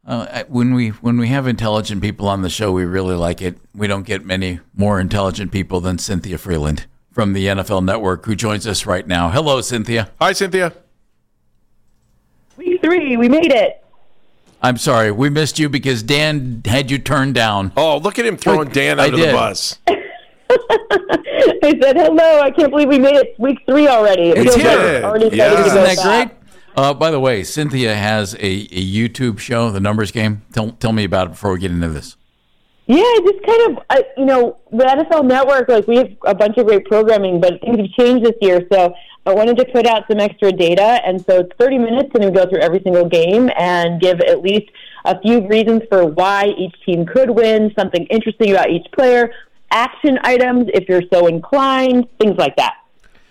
When we have intelligent people on the show, we really like it. We don't get many more intelligent people than Cynthia Freeland from the NFL Network, who joins us right now. Hello, Cynthia. Hi, Cynthia. Week 3, we made it. I'm sorry, we missed you because Dan had you turned down. Oh, look at him throwing Dan under the bus. I said, hello, I can't believe we made it week 3 already. It's here. Isn't that great? By the way, Cynthia has a YouTube show, The Numbers Game. Tell me about it before we get into this. Yeah, just kind of, the NFL Network, we have a bunch of great programming, but things have changed this year, so I wanted to put out some extra data, and so it's 30 minutes, and we go through every single game and give at least a few reasons for why each team could win, something interesting about each player, action items, if you're so inclined, things like that.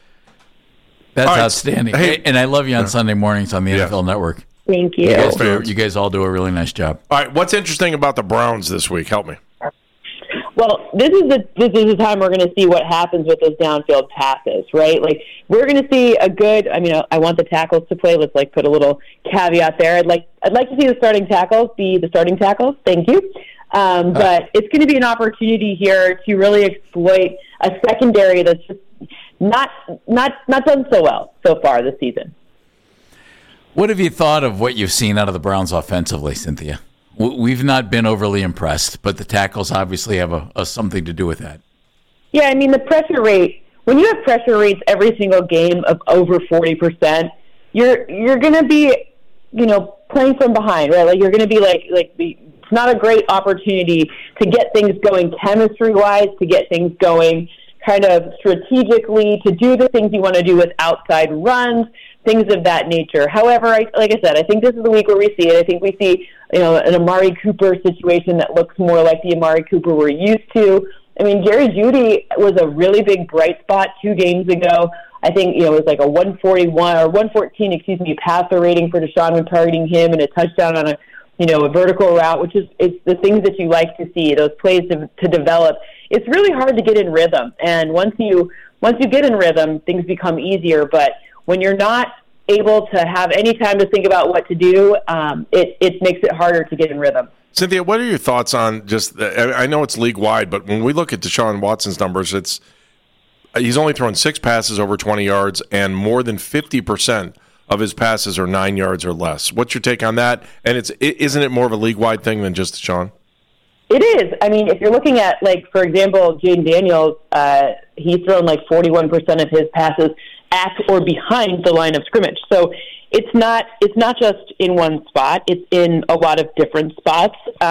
That's outstanding. Hey, and I love you on Sunday mornings on the NFL Network. Thank you. You guys all do a really nice job. All right, what's interesting about the Browns this week? Help me. Well, this is the time we're going to see what happens with those downfield passes, right? We're going to see a good. I want the tackles to play. Let's put a little caveat there. I'd like to see the starting tackles be the starting tackles. Thank you. But it's going to be an opportunity here to really exploit a secondary that's just not done so well so far this season. What have you thought of what you've seen out of the Browns offensively, Cynthia? We've not been overly impressed, but the tackles obviously have something to do with that. Yeah, the pressure rate, when you have pressure rates every single game of over 40%, you're going to be, playing from behind, right? You're going to be it's not a great opportunity to get things going chemistry-wise, to get things going kind of strategically, to do the things you want to do with outside runs, things of that nature. However, like I said, I think this is the week where we see it. I think we see, an Amari Cooper situation that looks more like the Amari Cooper we're used to. Jerry Jeudy was a really big bright spot 2 games ago. I think, it was like a 114, passer rating for Deshaun when targeting him and a touchdown on a vertical route, which is the things that you like to see, those plays to develop. It's really hard to get in rhythm. And once you get in rhythm, things become easier. But when you're not able to have any time to think about what to do, it makes it harder to get in rhythm. Cynthia, what are your thoughts on I know it's league-wide, but when we look at Deshaun Watson's numbers, he's only thrown 6 passes over 20 yards, and more than 50% of his passes are 9 yards or less. What's your take on that? And isn't it more of a league-wide thing than just Deshaun? It is. If you're looking at, for example, Jaden Daniels, he's thrown 41% of his passes at or behind the line of scrimmage. So it's not just in one spot. It's in a lot of different spots.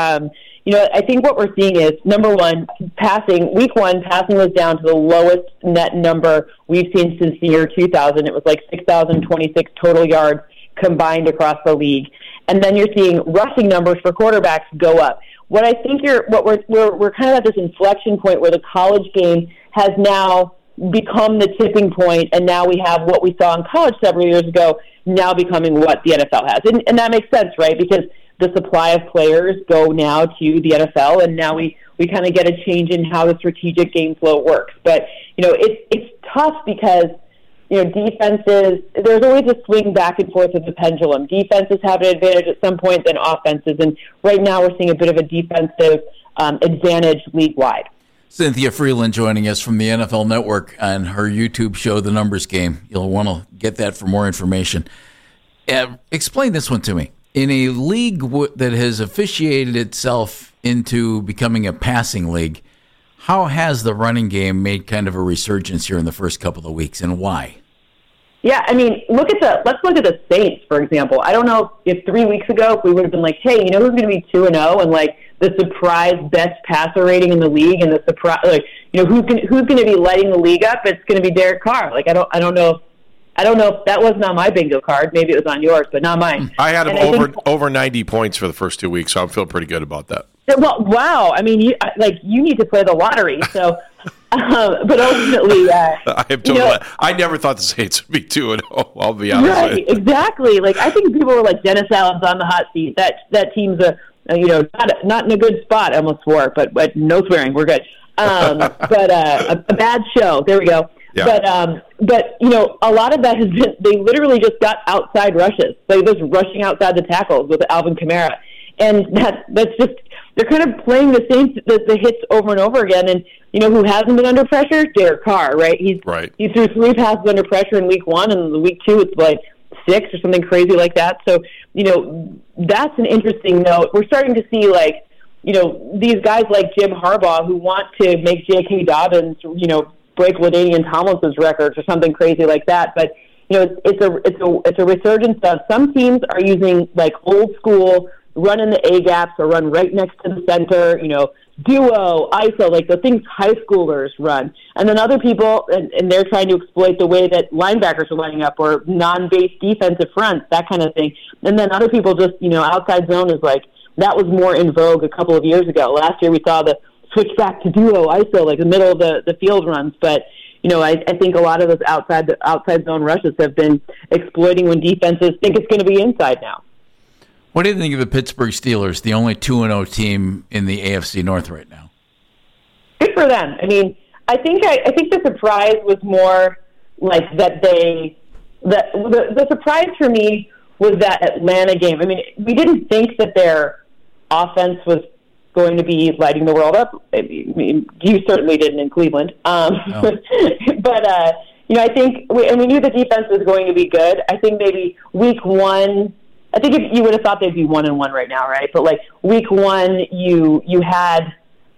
I think what we're seeing is, number one, passing. Week 1, passing was down to the lowest net number we've seen since the year 2000. It was 6,026 total yards combined across the league. And then you're seeing rushing numbers for quarterbacks go up. What I think we're kind of at this inflection point where the college game has now become the tipping point, and now we have what we saw in college several years ago now becoming what the NFL has. And that makes sense, right? Because the supply of players go now to the NFL, and now we kind of get a change in how the strategic game flow works. But, it's tough because, defenses, there's always a swing back and forth of the pendulum. Defenses have an advantage at some point than offenses, and right now we're seeing a bit of a defensive advantage league-wide. Cynthia Freeland joining us from the NFL Network on her YouTube show, The Numbers Game. You'll want to get that for more information. Explain this one to me. In a league that has officiated itself into becoming a passing league, how has the running game made kind of a resurgence here in the first couple of weeks, and why? Yeah, let's look at the Saints, for example. I don't know if 3 weeks ago if we would have been like, hey, who's going to be 2-0 and the surprise best passer rating in the league, and the surprise, who's going to be lighting the league up? It's going to be Derek Carr. I don't know if that wasn't on my bingo card. Maybe it was on yours, but not mine. I had him over 90 points for the first 2 weeks, so I'm feeling pretty good about that. Well, wow. You need to play the lottery. So, but ultimately, I never thought the Saints would be 2-0. I'll be honest. Right, exactly. I think people were like, Dennis Allen's on the hot seat. That team's not in a good spot. I almost swore, but no swearing. We're good. But a bad show. There we go. Yeah. But a lot of that has been, they literally just got outside rushes. They just rushing outside the tackles with Alvin Kamara. And that's just, they're kind of playing the hits over and over again. And, who hasn't been under pressure? Derek Carr, right? He threw 3 passes under pressure in week 1, and in week 2 it's like 6 or something crazy like that. So, that's an interesting note. We're starting to see, like, these guys like Jim Harbaugh who want to make J.K. Dobbins, break LaDainian Tomlinson's records or something crazy like that. But, it's a resurgence of some teams are using, like, old school, run in the A-gaps or run right next to the center, duo, ISO, like the things high schoolers run. And then other people, and they're trying to exploit the way that linebackers are lining up or non-base defensive fronts, that kind of thing. And then other people just, outside zone is like, that was more in vogue a couple of years ago. Last year we saw the switch back to duo, ISO, like the middle of the field runs. But, I think a lot of those outside zone rushes have been exploiting when defenses think it's going to be inside now. What do you think of the Pittsburgh Steelers, the only 2-0 team in the AFC North right now? Good for them. I mean, I think the surprise was more like that the surprise for me was that Atlanta game. I mean, we didn't think that their offense was going to be lighting the world up. I mean, you certainly didn't in Cleveland. No. But, I think we knew the defense was going to be good. I think maybe week 1, I think if you would have thought they'd be 1-1 right now, right? But like week 1, you had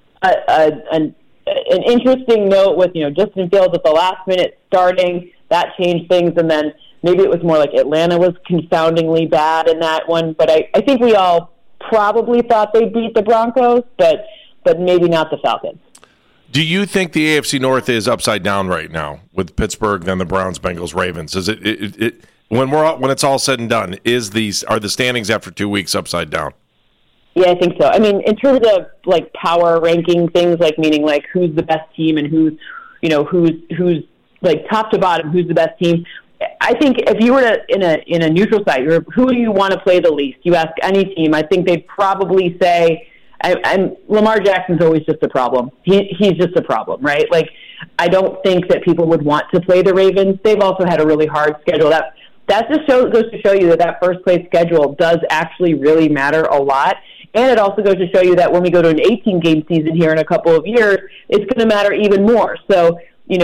an interesting note with Justin Fields at the last minute starting. That changed things, and then maybe it was more like Atlanta was confoundingly bad in that one. But I think we all probably thought they'd beat the Broncos, but maybe not the Falcons. Do you think the AFC North is upside down right now with Pittsburgh, then the Browns, Bengals, Ravens? Is it when it's all said and done, are the standings after 2 weeks upside down? Yeah, I think so. I mean, in terms of like power ranking things, like meaning like who's the best team and who's like top to bottom, who's the best team. I think if you were in a neutral site, who do you want to play the least? You ask any team, I think they'd probably say, and Lamar Jackson's always just a problem. He's just a problem, right? Like, I don't think that people would want to play the Ravens. They've also had a really hard schedule. That just goes to show you that first place schedule does actually really matter a lot. And it also goes to show you that when we go to an 18-game season here in a couple of years, it's going to matter even more. So,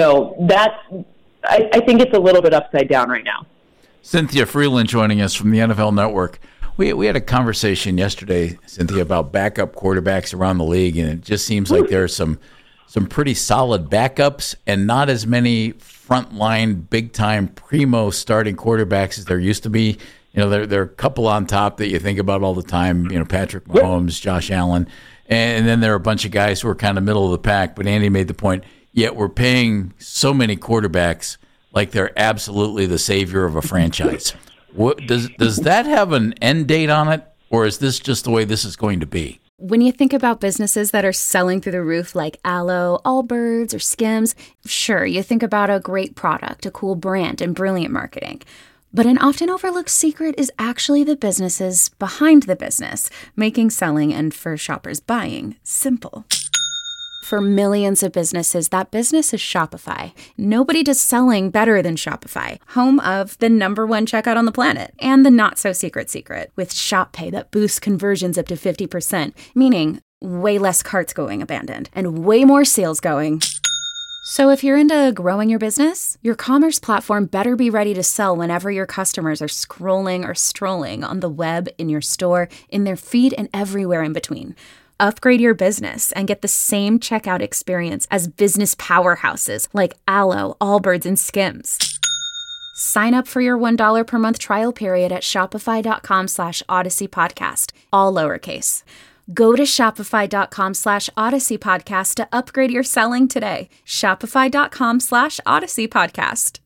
I think it's a little bit upside down right now. Cynthia Freeland joining us from the NFL Network. We had a conversation yesterday, Cynthia, about backup quarterbacks around the league, and it just seems like there are some pretty solid backups and not as many frontline, big-time, primo starting quarterbacks as there used to be. There are a couple on top that you think about all the time, Patrick Mahomes, Josh Allen, and then there are a bunch of guys who are kind of middle of the pack. But Andy made the point, yet we're paying so many quarterbacks like they're absolutely the savior of a franchise. Does that have an end date on it, or is this just the way this is going to be? When you think about businesses that are selling through the roof like Aloe, Allbirds, or Skims, sure, you think about a great product, a cool brand, and brilliant marketing. But an often overlooked secret is actually the businesses behind the business, making selling and for shoppers buying simple. For millions of businesses, that business is Shopify. Nobody does selling better than Shopify, home of the #1 checkout on the planet and the not-so-secret secret with Shop Pay that boosts conversions up to 50%, meaning way less carts going abandoned and way more sales going. So if you're into growing your business, your commerce platform better be ready to sell whenever your customers are scrolling or strolling on the web, in your store, in their feed, and everywhere in between. Upgrade your business and get the same checkout experience as business powerhouses like Aloe, Allbirds, and Skims. Sign up for your $1 per month trial period at shopify.com/Odyssey Podcast, all lowercase. Go to shopify.com /Odyssey Podcast to upgrade your selling today. Shopify.com /Odyssey Podcast.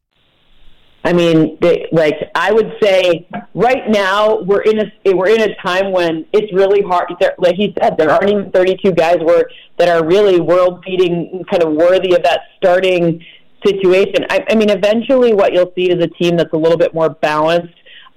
I mean, I would say right now we're in a time when it's really hard. Like he said, there aren't even 32 guys that are really world-beating, kind of worthy of that starting situation. I mean, eventually what you'll see is a team that's a little bit more balanced,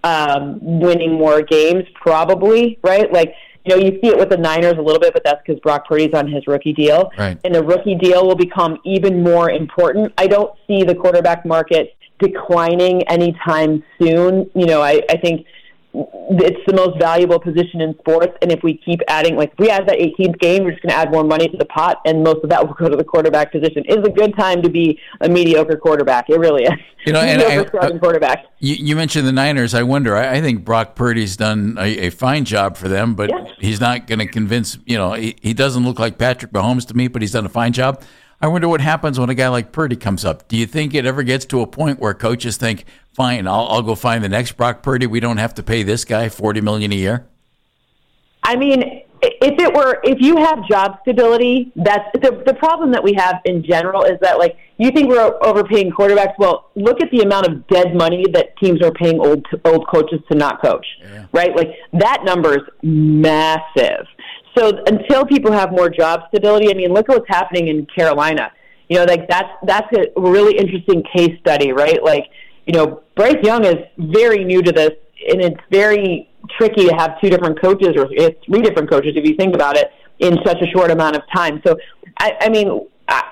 winning more games, probably, right? Like, you see it with the Niners a little bit, but that's because Brock Purdy's on his rookie deal. Right. And the rookie deal will become even more important. I don't see the quarterback market declining anytime soon. I think it's the most valuable position in sports. And if we keep adding, like if we add that 18th game, we're just going to add more money to the pot, and most of that will go to the quarterback position. It's a good time to be a mediocre quarterback. It really is. And starting quarterback. You mentioned the Niners. I wonder. I think Brock Purdy's done a fine job for them, but he's not going to convince. He doesn't look like Patrick Mahomes to me, but he's done a fine job. I wonder what happens when a guy like Purdy comes up. Do you think it ever gets to a point where coaches think, fine, I'll go find the next Brock Purdy. We don't have to pay this guy $40 million a year? I mean, if you have job stability, that's the problem that we have in general is that, like, you think we're overpaying quarterbacks. Well, look at the amount of dead money that teams are paying old coaches to not coach, right? Like, that number is massive. So until people have more job stability, I mean, look at what's happening in Carolina. Like that's a really interesting case study, right? Like, Bryce Young is very new to this, and it's very tricky to have two different coaches or three different coaches if you think about it in such a short amount of time. So, I mean,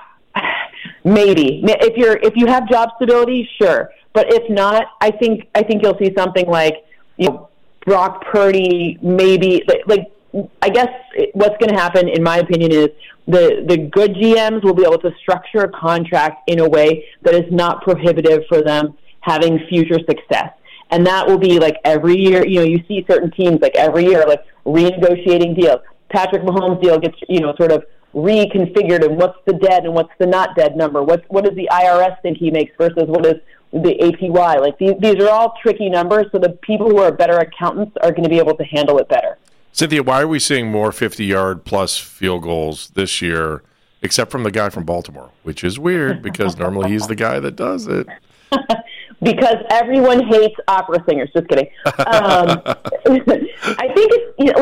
maybe if you have job stability, sure, but if not, I think you'll see something like Brock Purdy, maybe like. I guess what's going to happen, in my opinion, is the good GMs will be able to structure a contract in a way that is not prohibitive for them having future success. And that will be like every year, you see certain teams like every year, like renegotiating deals. Patrick Mahomes' deal gets, sort of reconfigured, and what's the dead and what's the not dead number? What does the IRS think he makes versus what is the APY? Like these are all tricky numbers, so the people who are better accountants are going to be able to handle it better. Cynthia, why are we seeing more 50-yard plus field goals this year, except from the guy from Baltimore, which is weird because normally he's the guy that does it. Because everyone hates opera singers. Just kidding. I think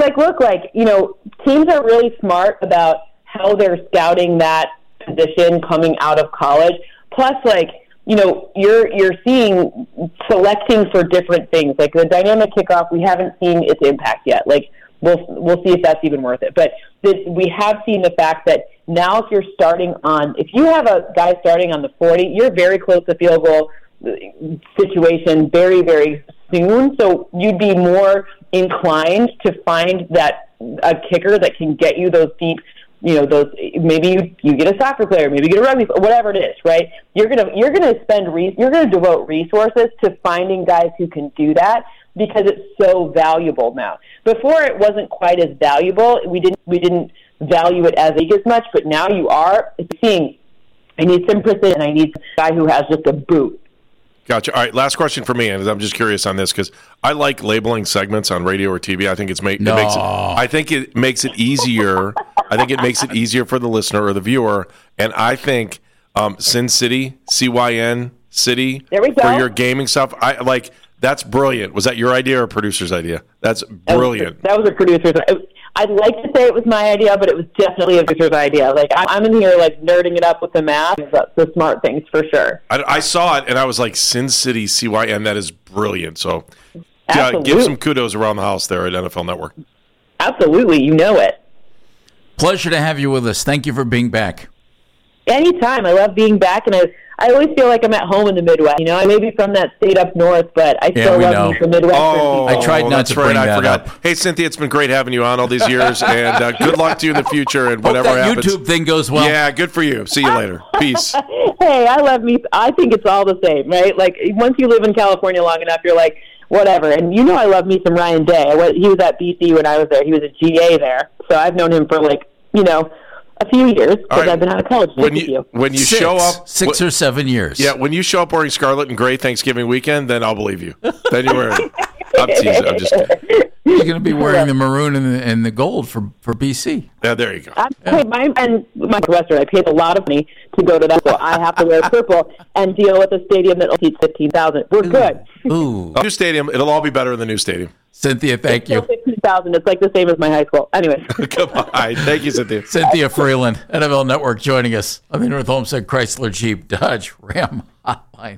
it's teams are really smart about how they're scouting that position coming out of college. Plus, you're seeing selecting for different things. Like the dynamic kickoff, we haven't seen its impact yet. Like we'll see if that's even worth it. But we have seen the fact that now if you have a guy starting on the 40, you're very close to field goal situation very, very soon. So you'd be more inclined to find that a kicker that can get you those deep, those, maybe you get a soccer player, maybe you get a rugby player, whatever it is, right? You're going to devote resources to finding guys who can do that because it's so valuable now. Before it wasn't quite as valuable. We didn't value it as much, but now you are seeing, I need some precision. I need a guy who has just a boot. Gotcha. All right, last question for me, and I'm just curious on this because I like labeling segments on radio or TV. I think it makes it easier. I think it makes it easier for the listener or the viewer. And I think Sin City, CYN City, there we go. For your gaming stuff. That's brilliant. Was that your idea or a producer's idea? That's brilliant. That was a producer's idea. I'd like to say it was my idea, but it was definitely a producer's idea. Like, I'm in here, nerding it up with the math. That's the smart things, for sure. I saw it, and I was like, Sin City, CYN, that is brilliant. So give some kudos around the house there at NFL Network. Absolutely. You know it. Pleasure to have you with us. Thank you for being back. Anytime. I love being back, and I always feel like I'm at home in the Midwest. I may be from that state up north, but I still love the Midwest. I tried not to bring that up. Hey, Cynthia, it's been great having you on all these years, and good luck to you in the future and whatever happens. YouTube thing goes well. Yeah, good for you. See you later. Peace. Hey, I love me. I think it's all the same, right? Like, once you live in California long enough, you're like, whatever. And I love me some Ryan Day. He was at BC when I was there. He was a GA there. So I've known him for a few years because I've been out of college. When you show up 6 or 7 years. Yeah, when you show up wearing scarlet and gray Thanksgiving weekend, then I'll believe you. Then you wear it. I'm teasing. I'm just kidding. You're going to be wearing the maroon and the gold for BC. Yeah, there you go. My Western, I paid a lot of money to go to that, so I have to wear purple and deal with a stadium that seats 15,000. We're good. Ooh. New stadium. It'll all be better in the new stadium. Cynthia, thank you. 15,000. It's like the same as my high school. Anyway. Goodbye. Thank you, Cynthia. Cynthia Freeland, NFL Network, joining us on the North Olmsted Chrysler Jeep Dodge Ram Hotline.